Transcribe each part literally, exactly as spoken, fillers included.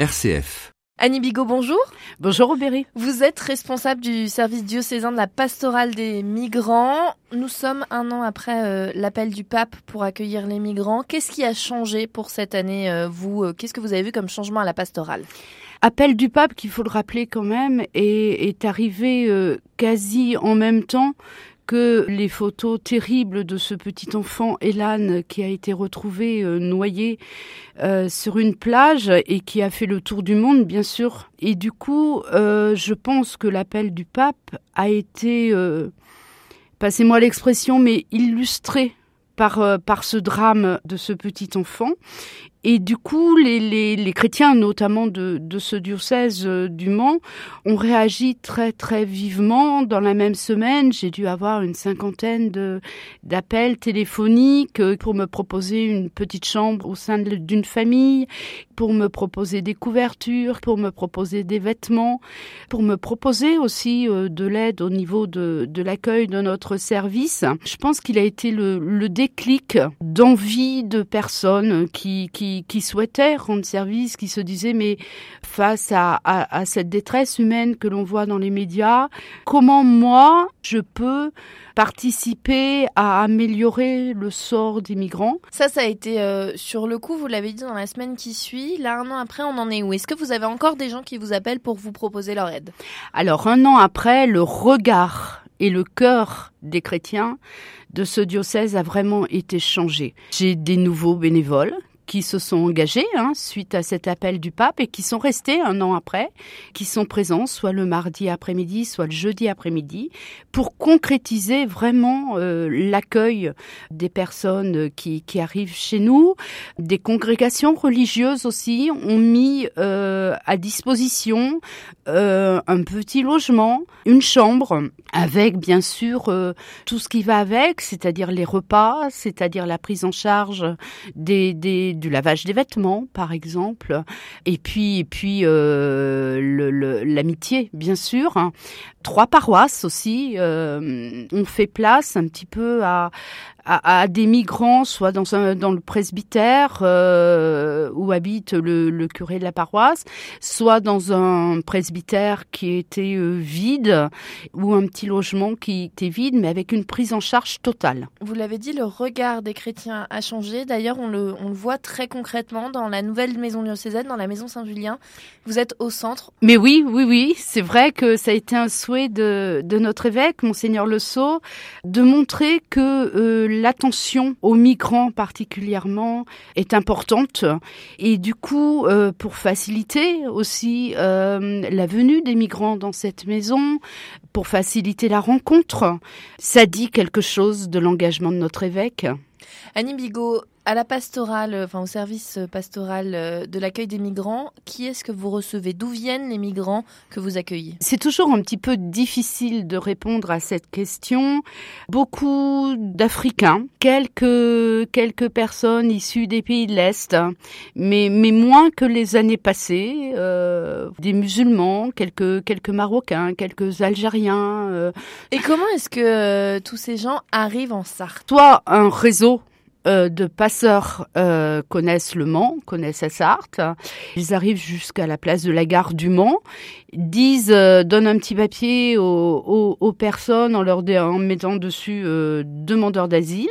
R C F. Annie Bigot, bonjour. Bonjour Aubéry. Vous êtes responsable du service diocésain de la pastorale des migrants. Nous sommes un an après euh, l'appel du pape pour accueillir les migrants. Qu'est-ce qui a changé pour cette année, euh, vous euh, Qu'est-ce que vous avez vu comme changement à la pastorale ? Appel du pape, qu'il faut le rappeler quand même, est, est arrivé euh, quasi en même temps que les photos terribles de ce petit enfant, Elan, qui a été retrouvé euh, noyé euh, sur une plage et qui a fait le tour du monde, bien sûr. Et du coup, euh, je pense que l'appel du pape a été, euh, passez-moi l'expression, mais illustré par, euh, par ce drame de ce petit enfant. Et du coup, les, les, les chrétiens, notamment de, de ce diocèse du Mans, ont réagi très très vivement. Dans la même semaine, j'ai dû avoir une cinquantaine de, d'appels téléphoniques pour me proposer une petite chambre au sein de, d'une famille, pour me proposer des couvertures, pour me proposer des vêtements, pour me proposer aussi de l'aide au niveau de, de l'accueil de notre service. Je pense qu'il a été le, le déclic d'envie de personnes qui, qui qui souhaitaient rendre service, qui se disaient mais face à, à, à cette détresse humaine que l'on voit dans les médias, comment moi je peux participer à améliorer le sort des migrants. Ça, ça a été euh, sur le coup, vous l'avez dit dans la semaine qui suit. Là, un an après, on en est où ? Est-ce que vous avez encore des gens qui vous appellent pour vous proposer leur aide ? Alors, un an après, le regard et le cœur des chrétiens de ce diocèse a vraiment été changé. J'ai des nouveaux bénévoles qui se sont engagés hein, suite à cet appel du pape et qui sont restés un an après, qui sont présents soit le mardi après-midi, soit le jeudi après-midi, pour concrétiser vraiment euh, l'accueil des personnes qui, qui arrivent chez nous. Des congrégations religieuses aussi ont mis euh, à disposition euh, un petit logement, une chambre, avec bien sûr euh, tout ce qui va avec, c'est-à-dire les repas, c'est-à-dire la prise en charge des, des du lavage des vêtements, par exemple, et puis, et puis euh, le, le, l'amitié, bien sûr. Trois paroisses aussi euh, ont fait place un petit peu à, à, à des migrants, soit dans, un, dans le presbytère euh, où habite le, le curé de la paroisse, soit dans un presbytère qui était euh, vide, ou un petit logement qui était vide, mais avec une prise en charge totale. Vous l'avez dit, le regard des chrétiens a changé. D'ailleurs, on le, on le voit très concrètement dans la nouvelle maison diocésaine, dans la maison Saint-Julien. Vous êtes au centre. Mais oui, oui, oui, c'est vrai que ça a été un souhait de, de notre évêque, Monseigneur Le Sceau, de montrer que euh, l'attention aux migrants particulièrement est importante. Et du coup, euh, pour faciliter aussi euh, la venue des migrants dans cette maison, pour faciliter la rencontre, ça dit quelque chose de l'engagement de notre évêque. Annie Bigot, à la pastorale, enfin au service pastoral de l'accueil des migrants, qui est-ce que vous recevez ? D'où viennent les migrants que vous accueillez ? C'est toujours un petit peu difficile de répondre à cette question. Beaucoup d'Africains, quelques quelques personnes issues des pays de l'Est, mais mais moins que les années passées. Euh, des musulmans, quelques quelques Marocains, quelques Algériens. Euh. Et comment est-ce que euh, tous ces gens arrivent en Sarthe ? Soit un réseau Euh, de passeurs euh, connaissent le Mans, connaissent la Sarthe. Ils arrivent jusqu'à la place de la gare du Mans, disent, euh, donnent un petit papier aux, aux, aux personnes en leur en mettant dessus euh, demandeurs d'asile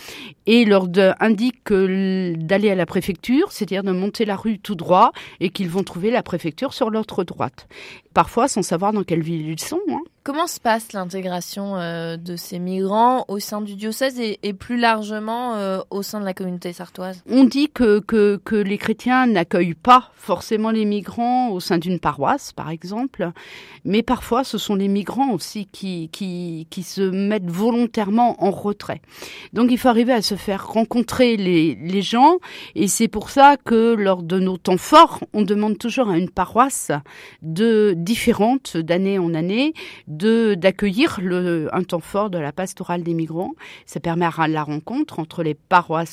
et leur de, indiquent que, d'aller à la préfecture, c'est-à-dire de monter la rue tout droit et qu'ils vont trouver la préfecture sur l'autre droite. Parfois sans savoir dans quelle ville ils sont. Hein. Comment se passe l'intégration euh, de ces migrants au sein du diocèse et, et plus largement euh, au sein de la communauté sartoise ? On dit que, que, que les chrétiens n'accueillent pas forcément les migrants au sein d'une paroisse, par exemple, mais parfois ce sont les migrants aussi qui, qui, qui se mettent volontairement en retrait. Donc il faut arriver à se faire rencontrer les, les gens, et c'est pour ça que lors de nos temps forts, on demande toujours à une paroisse de différente d'année en année, de d'accueillir le, un temps fort de la pastorale des migrants. Ça permet la rencontre entre les paroissiens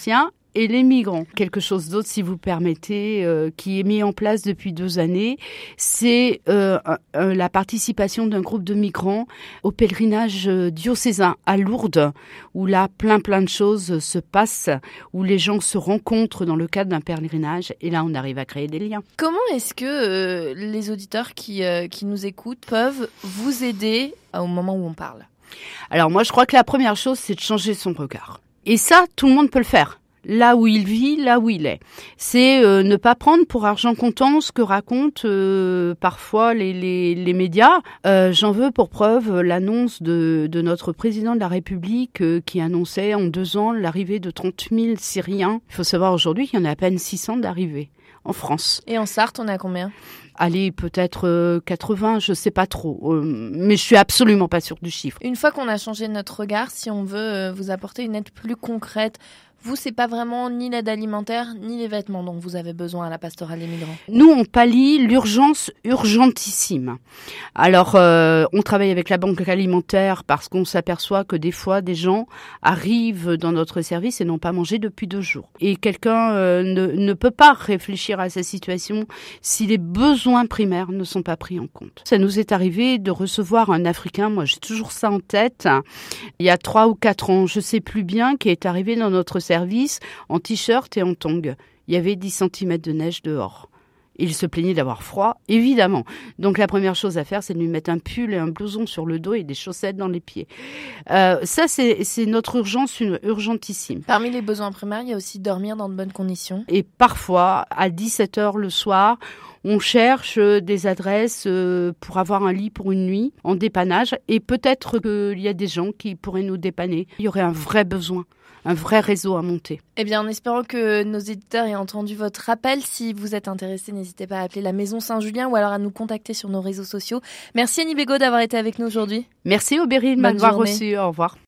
et les migrants. Quelque chose d'autre, si vous permettez, euh, qui est mis en place depuis deux années, c'est euh, euh, la participation d'un groupe de migrants au pèlerinage diocésain à Lourdes, où là, plein plein de choses se passent, où les gens se rencontrent dans le cadre d'un pèlerinage, et là, on arrive à créer des liens. Comment est-ce que euh, les auditeurs qui, euh, qui nous écoutent peuvent vous aider au moment où on parle ? Alors moi, je crois que la première chose, c'est de changer son regard. Et ça, tout le monde peut le faire. Là où il vit, là où il est. C'est euh, ne pas prendre pour argent comptant ce que racontent euh, parfois les, les, les médias. Euh, j'en veux pour preuve l'annonce de, de notre président de la République euh, qui annonçait en deux ans l'arrivée de trente mille Syriens. Il faut savoir aujourd'hui qu'il y en a à peine six cents d'arrivés en France. Et en Sarthe, on est à combien ? Allez, peut-être euh, quatre-vingts, je sais pas trop. Euh, mais je suis absolument pas sûre du chiffre. Une fois qu'on a changé notre regard, si on veut euh, vous apporter une aide plus concrète, vous, c'est pas vraiment ni l'aide alimentaire, ni les vêtements dont vous avez besoin à la pastorale des migrants. Nous, on pallie l'urgence urgentissime. Alors, euh, on travaille avec la banque alimentaire parce qu'on s'aperçoit que des fois, des gens arrivent dans notre service et n'ont pas mangé depuis deux jours. Et quelqu'un euh, ne, ne peut pas réfléchir à sa situation si les besoins primaires ne sont pas pris en compte. Ça nous est arrivé de recevoir un Africain, moi j'ai toujours ça en tête, il y a trois ou quatre ans, je sais plus bien, qui est arrivé dans notre service service en t-shirt et en tongs. Il y avait dix centimètres de neige dehors. Il se plaignait d'avoir froid, évidemment. Donc la première chose à faire, c'est de lui mettre un pull et un blouson sur le dos et des chaussettes dans les pieds. Euh, ça, c'est, c'est notre urgence, une urgentissime. Parmi les besoins primaires, il y a aussi dormir dans de bonnes conditions. Et parfois, à dix-sept heures le soir, on cherche des adresses pour avoir un lit pour une nuit en dépannage. Et peut-être qu'il y a des gens qui pourraient nous dépanner. Il y aurait un vrai besoin. Un vrai réseau à monter. Eh bien, en espérant que nos éditeurs aient entendu votre appel. Si vous êtes intéressés, n'hésitez pas à appeler la Maison Saint-Julien ou alors à nous contacter sur nos réseaux sociaux. Merci Annie Bégaud d'avoir été avec nous aujourd'hui. Merci Aubéry de m'avoir reçu. Au revoir.